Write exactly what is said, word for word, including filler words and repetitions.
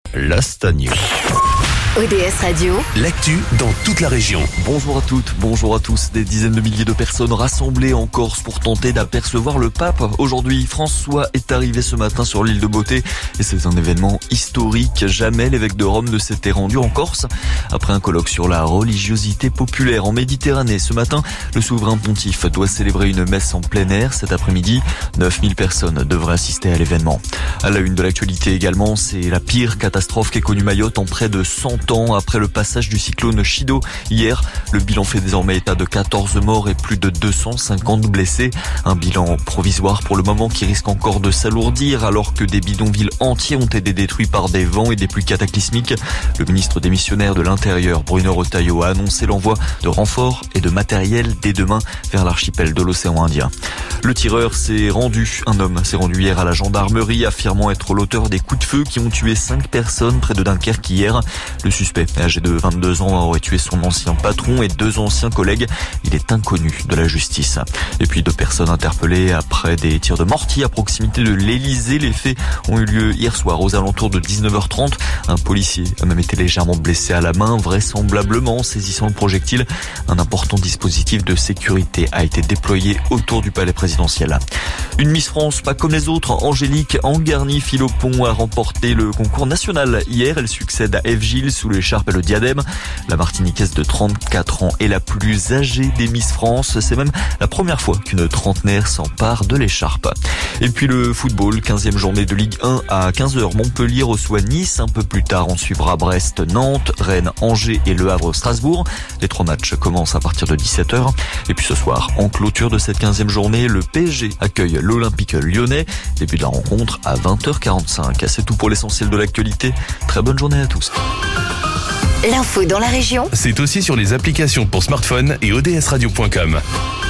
Lastagnier. O D S Radio, l'actu dans toute la région. Bonjour à toutes, bonjour à tous. Des dizaines de milliers de personnes rassemblées en Corse pour tenter d'apercevoir le pape. Aujourd'hui, François est arrivé ce matin sur l'île de Beauté et c'est un événement historique. Jamais l'évêque de Rome ne s'était rendu en Corse. Après un colloque sur la religiosité populaire en Méditerranée, ce matin, le souverain pontife doit célébrer une messe en plein air. Cet après-midi, neuf mille personnes devraient assister à l'événement. À la une de l'actualité également, c'est la pire catastrophe qu'ait connue Mayotte en près de cent ans après le passage du cyclone Chido. Hier, le bilan fait désormais état de quatorze morts et plus de deux cent cinquante blessés. Un bilan provisoire pour le moment qui risque encore de s'alourdir alors que des bidonvilles entiers ont été détruits par des vents et des pluies cataclysmiques. Le ministre démissionnaire de l'Intérieur, Bruno Retailleau, a annoncé l'envoi de renforts et de matériel dès demain vers l'archipel de l'océan Indien. Le tireur s'est rendu. Un homme s'est rendu hier à la gendarmerie affirmant être l'auteur des coups de feu qui ont tué cinq personnes près de Dunkerque hier. Le suspect, âgé de vingt-deux ans, aurait tué son ancien patron et deux anciens collègues. Il est inconnu de la justice. Et puis deux personnes interpellées après des tirs de mortier à proximité de l'Elysée. Les faits ont eu lieu hier soir aux alentours de dix-neuf heures trente. Un policier a même été légèrement blessé à la main, vraisemblablement saisissant le projectile. Un important dispositif de sécurité a été déployé autour du palais présidentiel. Une Miss France pas comme les autres, Angélique Angarny-Philopon a remporté le concours national. Hier, elle succède à Eve Gilles sous l'écharpe et le diadème. La Martiniquaise de trente-quatre ans est la plus âgée des Miss France. C'est même la première fois qu'une trentenaire s'empare de l'écharpe. Et puis le football, quinzième journée de Ligue un à quinze heures. Montpellier reçoit Nice. Un peu plus tard, on suivra Brest, Nantes, Rennes, Angers et Le Havre, Strasbourg. Les trois matchs commencent à partir de dix-sept heures. Et puis ce soir, en clôture de cette quinzième journée, le P S G accueille l'Olympique lyonnais. Début de la rencontre à vingt heures quarante-cinq. C'est tout pour l'essentiel de l'actualité. Très bonne journée à tous. l'info dans la région, C'est aussi sur les applications pour smartphone et O D S radio point com.